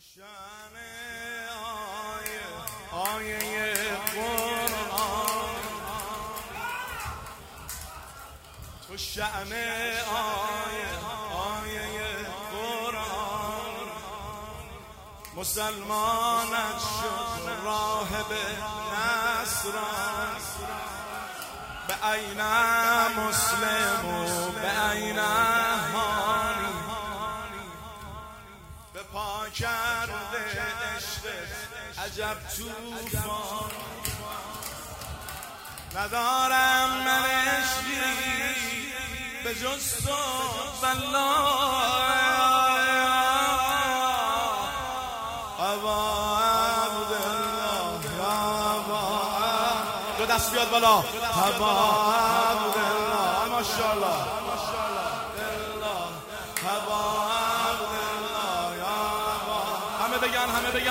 شأن آیه قرآن، تو شأن آیه قرآن، مسلمانت شد راهب نصران، به عین مسلم و به عین هانی، به پا کرده عشق عجب توفان. ندارم من عشقی به جز تو والله، ابا عبدالله یا ابا، دو دست بیاد بالا، ابا عبدالله، ماشاءالله ابا عبدالله یا ابا، همه بگن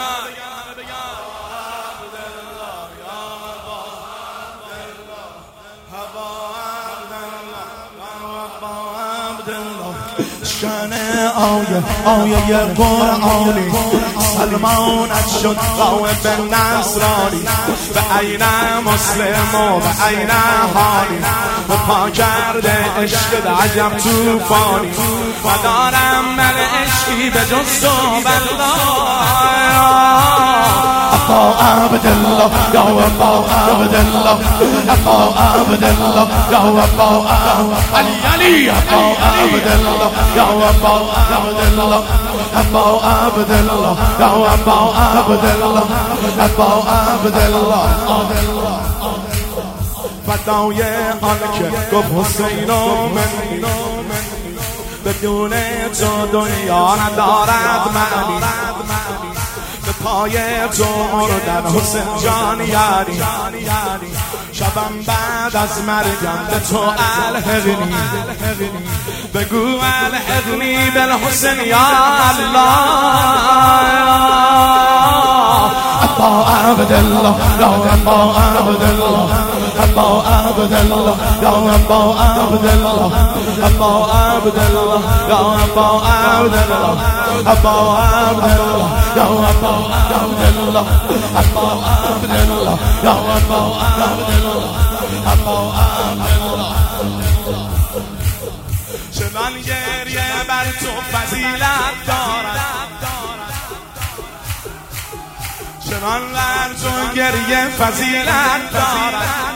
شأن آیه قرآنی، سلمانت شد راهب نصرانی، به عین مسلم و به عین حالی، به پا کرده عشق عجب توفانی. ندارم من عشقی به جز تو والله، ابا عبدالله یا ابا عبدالله، ابا عبدالله یا ابا علی، ابا عبدالله یا ابا عبدالله، ابا عبدالله یا ابا عبدالله، ابا عبدالله. فدای آن که گفت حسین و منی، بدون تو دنیا ندارد معنی، به پای تو مردن حسین جان یاری، شبم بعد از مرگم به تو الحقنی، بگو الحقنی بالحسین یا الله، ابا عبدالله یا ابا عبدالله، ابا عبدالله یا ابا عبدالله، ابا عبدالله یا ابا عبدالله، ابا عبدالله یا ابا عبدالله، ابا عبدالله یا ابا عبدالله، ابا عبدالله. چنان گریه بر تو فضیلت دارد، چنان بر تو گریه فضیلت دارد،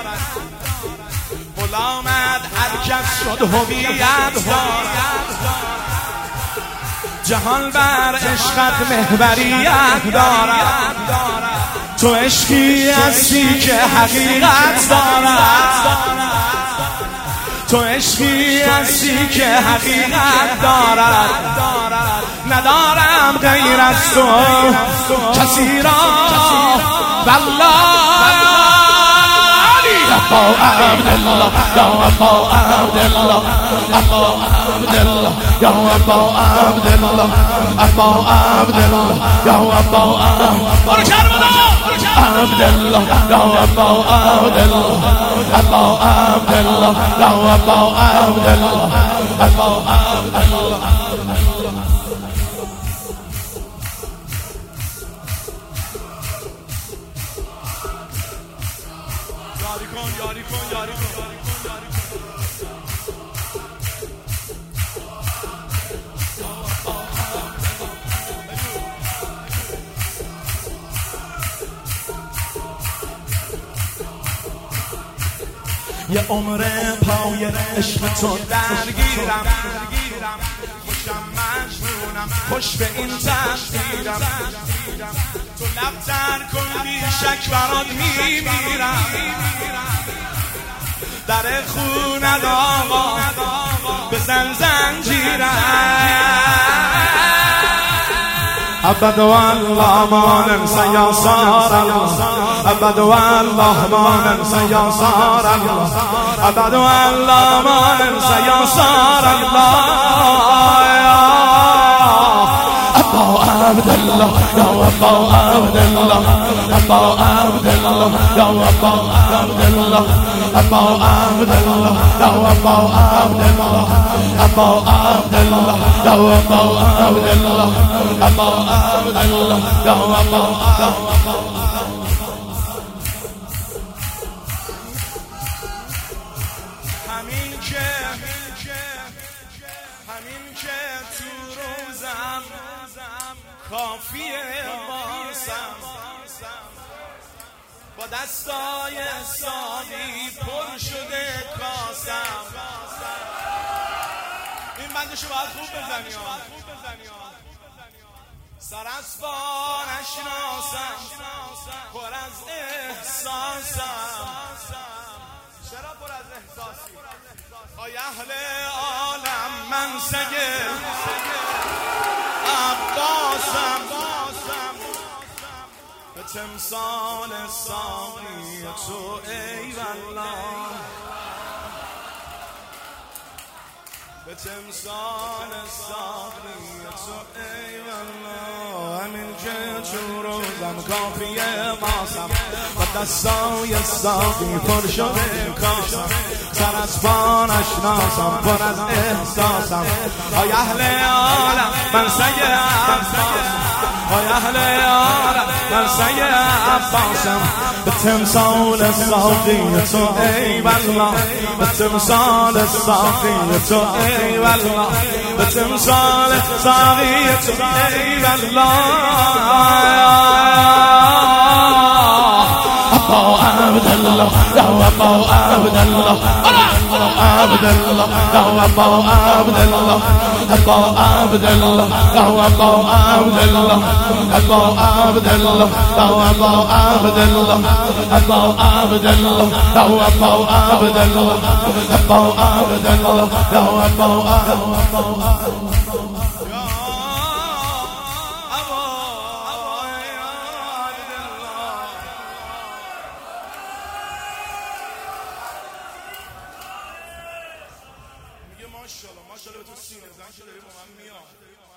غلامت هر کس شد هویت دارد، جهان بر عشقت محوریت دارد، تو عشقی هستی که حقیقت دارد، تو عشقی هستی که حقیقت دارد. ندارم غیر از تو کسی را والله، ابا عبدالله یا ابا عبدالله، ابا عبدالله یا ابا عبدالله، ابا عبدالله یا ابا عبدالله، یا ابا عبدالله، ابا عبدالله یا ابا عبدالله، ابا عبدالله. یاری کن یه عمر پای عشق تو درگیرم، خوشم مجنونم، خوش به این تقدیرم، تو لب در کن بی شک برات میمیرم، در خونت آقا بزن زنجیرم، ابد والله ما ننسى یا صار الله، ابد والله ما ننسى یا صار الله، ابد والله ما ننسى یا صار الله، أبا عبد الله يا أبا عبد الله أبا عبد الله يا أبا عبد الله أبا عبد الله يا أبا عبد الله أبا عبد الله يا أبا عبد الله أبا عبد الله يا أبا عبد الله. همین که تو روزم کافیه باسم با دستای سادی پر شده کاسم. این بندشو باید خوب بزنی سراسبان نشناسم پر از احساسم. چرا پر از احساسی؟ آی اهل عالم من سگه عباسم به تمثال ساقی تو ای والله به تمثال ساقی تو ای والله. همین که تو روزم کافیه باسم با دستای ساقی پر شده کاسم. سر از پا نشناسم پر از احساسم. آی اهل عالم من سگ عباسم آی اهل عالم من سگ عباسم به تمثال ساقی تو ای والله به تمثال ساقی تو ای والله به تمثال ساقی تو ای والله. أبا عبد الله يا أبا عبد الله عبد الله يا أبا عبد الله أبا عبد الله يا أبا عبد الله أبا عبد الله يا أبا عبد الله أبا عبد الله يا أبا عبد الله أبا عبد الله يا أبا عبد الله. ماشاءالله ماشاءالله به تو سینه زن که داری با من میاد.